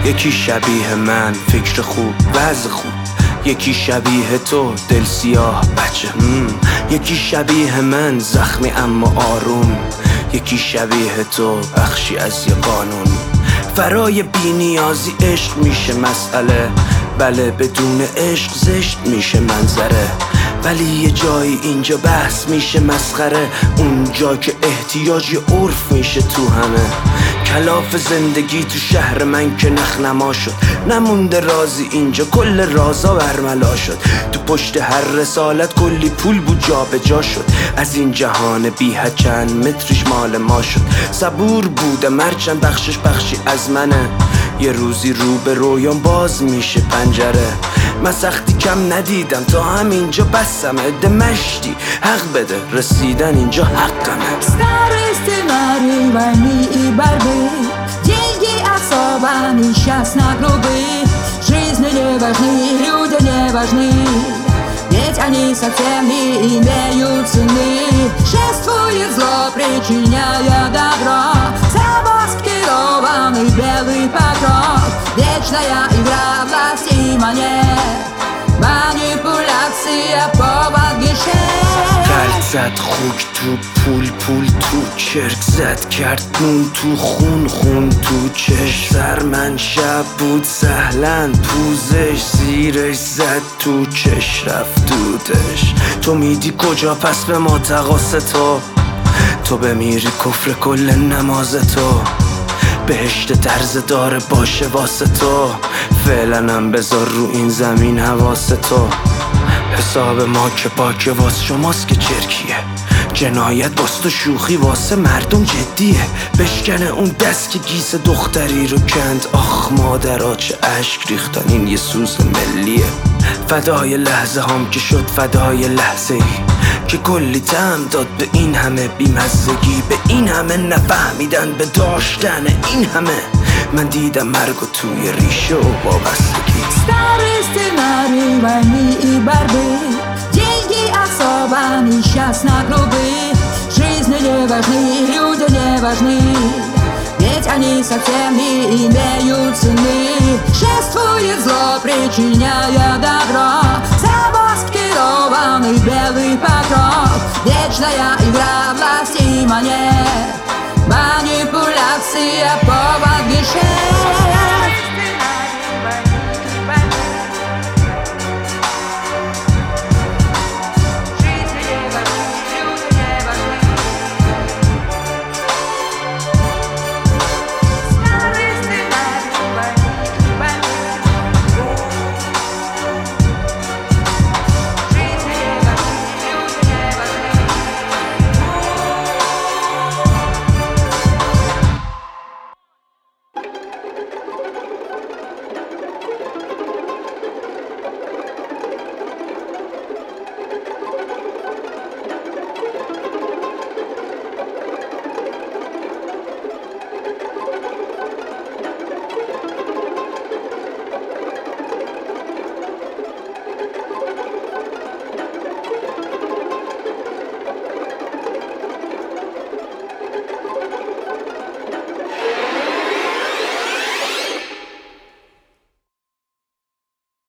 یکی شبیه من فکر خوب وضع خوب، یکی شبیه تو دل سیاه بچه، یکی شبیه من زخمی اما آروم، یکی شبیه تو بخشی از یه قانون. فرای بی‌نیازی عشق میشه مسئله، بله بدون عشق زشت میشه منظره، ولی یه جایی اینجا بحث میشه مسخره، اونجا که احتیاج عرف میشه تو همه. کلاف زندگی تو شهر من که نخنما شد، نمونده رازی اینجا کل رازا برملا شد، تو پشت هر رسالت کلی پول بود جا به جا شد، از این جهان بی حد چند متریش مال ما شد. صبور بودم هرچند بخشش بخشی از منه، یه روزی رو به رویان باز میشه پنجره. من سختی کم ندیدم تا همینجا بسم، عده مشتی حق بده رسیدن اینجا حقمه. Stary scenariusz wojny i barwy, деньги особо несчастно грубы, жизни не важны, люди не важны, ведь они совсем не имеют цены. Шествует зло, причиняя добро, замаскированный белый покров, вечная игра власти и монет, манипуляция повод гешефт. قلب زد خوک تو پول، پول تو چرک زد، کرد نون تو خون، خون تو چشم. سر من شب بود سهلن پوزش، زیرش زد تو چش رفت دودش. تو میدی کجا پس به ما تقاس تو بمیری کفر کل نماز تو، بهشت طرز داره باشه واسه تو، فعلا هم بذار رو این زمین حواس تو. حساب ما که پاکه واس شماست که چرکیه، جنایت باست و شوخی واسه مردم جدیه. بشکنه اون دست که گیس دختری رو کند، آخ مادرها چه اشک ریختن، این یه سوز ملیه. فدای لحظه هم که شد فدای لحظه ای که کلی طعم داد به این همه بیمزگی، به این همه نفهمیدن به داشتن این همه. من دیدم مرگ و توی ریشه و وابستگی. Stary scenariusz wojny i barwy, деньги особо несчастно грубы, жизни не важны, люди не важны, ведь они совсем не имеют цены. Шествует зло, причиняя добро, замаскированный белый покров, вечная игра власти и монет, манипуляция повод гешефт.